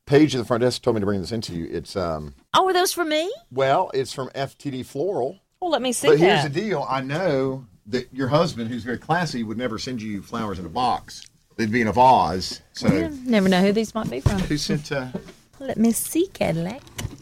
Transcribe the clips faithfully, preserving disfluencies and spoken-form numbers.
Paige at the front desk told me to bring this into you. It's um. Oh, are those for me? Well, it's from F T D Floral. Well, let me see but that. But here's the deal. I know that your husband, who's very classy, would never send you flowers in a box. They'd be in a vase. So yeah, never know who these might be from. Who sent? Uh... Let me see, Cadillac.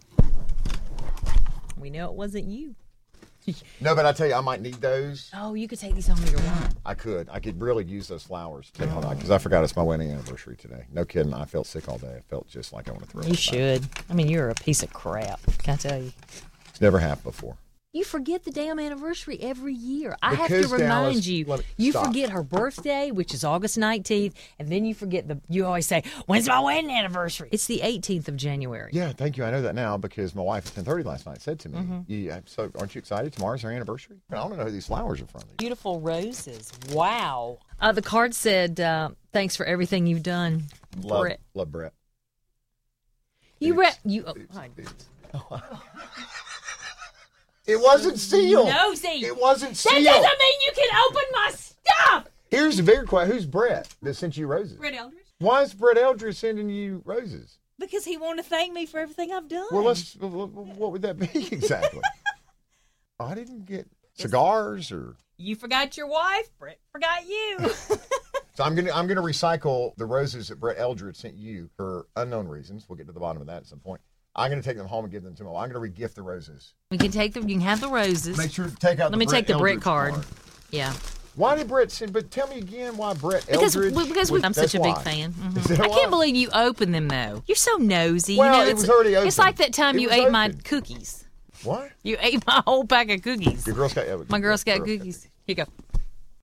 We know it wasn't you. No, but I tell you, I might need those. Oh, you could take these home to your wife. I could. I could really use those flowers to take home because I forgot it's my wedding anniversary today. No kidding. I felt sick all day. I felt just like I want to throw up. You should. I mean, you're a piece of crap. Can I tell you? It's never happened before. You forget the damn anniversary every year. I because have to remind Dallas, you. Me, you stop. forget her birthday, which is August nineteenth, and then you forget the. You always say, "When's my wedding anniversary?" It's the eighteenth of January. Yeah, thank you. I know that now because my wife at ten thirty last night said to me, mm-hmm. yeah, "So aren't you excited? Tomorrow's her anniversary." I don't know who these flowers are from. Beautiful roses. Wow. Uh, the card said, uh, "Thanks for everything you've done, love, Brett." Love Brett. You read you. Oh, oh. It wasn't sealed. Nosy. It wasn't sealed. That doesn't mean you can open my stuff. Here's the bigger question. Who's Brett that sent you roses? Brett Eldridge. Why is Brett Eldridge sending you roses? Because he wanted to thank me for everything I've done. Well, let's. What would that be exactly? Oh, I didn't get cigars or. You forgot your wife. Brett forgot you. So I'm gonna I'm gonna recycle the roses that Brett Eldridge sent you for unknown reasons. We'll get to the bottom of that at some point. I'm going to take them home and give them to him. I'm going to regift the roses. We can take them. You can have the roses. Make sure to take out Let the me Brett take the Eldridge Brett card. card. Yeah. Why did Brett send? But tell me again why Brett because, Eldridge. Because was, I'm such a big why. fan. Mm-hmm. Is that I why? can't believe you opened them, though. You're so nosy. Well, you know, it it's, was already open. It's like that time it you was ate open. my cookies. What? You ate my whole pack of cookies. Your Girl Scout. Yeah, my Girl Scout Girl cookies. Here you go.